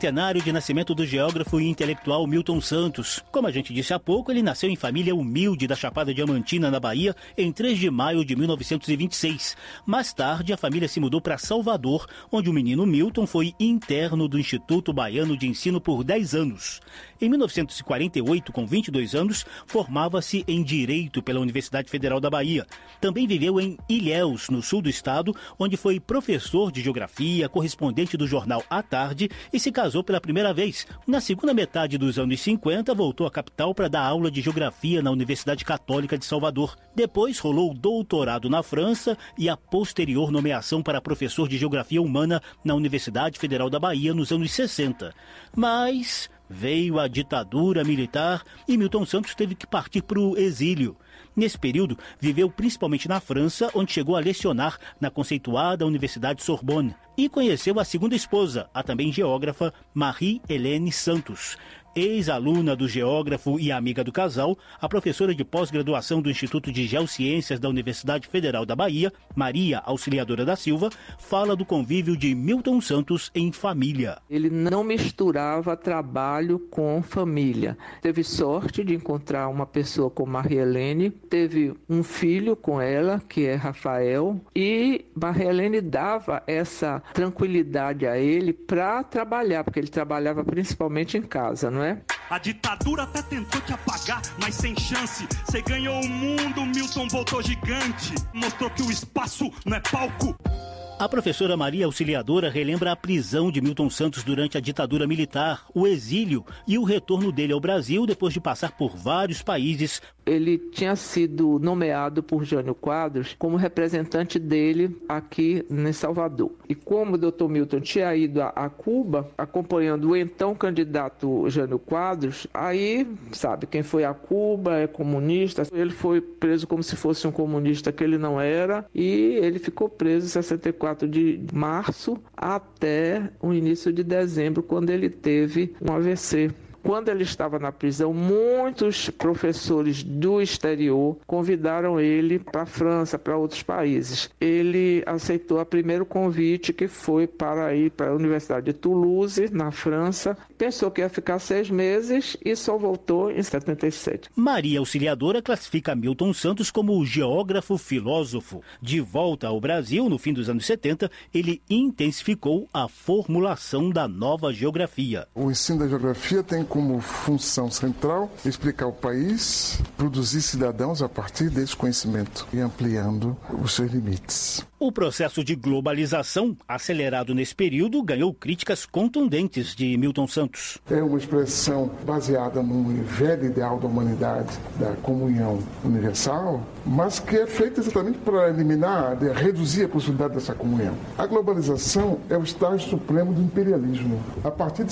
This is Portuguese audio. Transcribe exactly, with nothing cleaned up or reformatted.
Cenário de nascimento do geógrafo e intelectual Milton Santos. Como a gente disse há pouco, ele nasceu em família humilde da Chapada Diamantina, na Bahia, em três de maio de mil novecentos e vinte e seis. Mais tarde, a família se mudou para Salvador, onde o menino Milton foi interno do Instituto Baiano de Ensino por dez anos. Em mil novecentos e quarenta e oito, com vinte e dois anos, formava-se em Direito pela Universidade Federal da Bahia. Também viveu em Ilhéus, no sul do estado, onde foi professor de Geografia, correspondente do jornal À Tarde e se casou pela primeira vez. Na segunda metade dos anos cinquenta, voltou à capital para dar aula de Geografia na Universidade Católica de Salvador. Depois rolou doutorado na França e a posterior nomeação para professor de Geografia Humana na Universidade Federal da Bahia nos anos sessenta. Mas veio a ditadura militar e Milton Santos teve que partir para o exílio. Nesse período, viveu principalmente na França, onde chegou a lecionar na conceituada Universidade Sorbonne e conheceu a segunda esposa, a também geógrafa Marie-Hélène Santos. Ex-aluna do geógrafo e amiga do casal, a professora de pós-graduação do Instituto de Geociências da Universidade Federal da Bahia, Maria Auxiliadora da Silva, fala do convívio de Milton Santos em família. Ele não misturava trabalho com família. Teve sorte de encontrar uma pessoa como Maria-Helene, teve um filho com ela, que é Rafael, e Maria-Helene dava essa tranquilidade a ele para trabalhar, porque ele trabalhava principalmente em casa, não é? A ditadura até tentou te apagar, mas sem chance. Você ganhou o mundo, Milton voltou gigante. Mostrou que o espaço não é palco. A professora Maria Auxiliadora relembra a prisão de Milton Santos durante a ditadura militar, o exílio e o retorno dele ao Brasil depois de passar por vários países. Ele tinha sido nomeado por Jânio Quadros como representante dele aqui em Salvador. E como o doutor Milton tinha ido a, a Cuba, acompanhando o então candidato Jânio Quadros, aí, sabe, quem foi a Cuba é comunista. Ele foi preso como se fosse um comunista que ele não era, e ele ficou preso em sessenta e quatro de março até o início de dezembro, quando ele teve um A V C. Quando ele estava na prisão, muitos professores do exterior convidaram ele para a França, para outros países. Ele aceitou o primeiro convite, que foi para ir para a Universidade de Toulouse, na França. Pensou que ia ficar seis meses e só voltou em setenta e sete. Maria Auxiliadora classifica Milton Santos como geógrafo filósofo. De volta ao Brasil, no fim dos anos setenta, ele intensificou a formulação da nova geografia. O ensino da geografia tem como função central explicar o país, produzir cidadãos a partir desse conhecimento e ampliando os seus limites. O processo de globalização, acelerado nesse período, ganhou críticas contundentes de Milton Santos. É uma expressão baseada num velho ideal da humanidade, da comunhão universal, mas que é feita exatamente para eliminar, reduzir a possibilidade dessa comunhão. A globalização é o estágio supremo do imperialismo. A partir de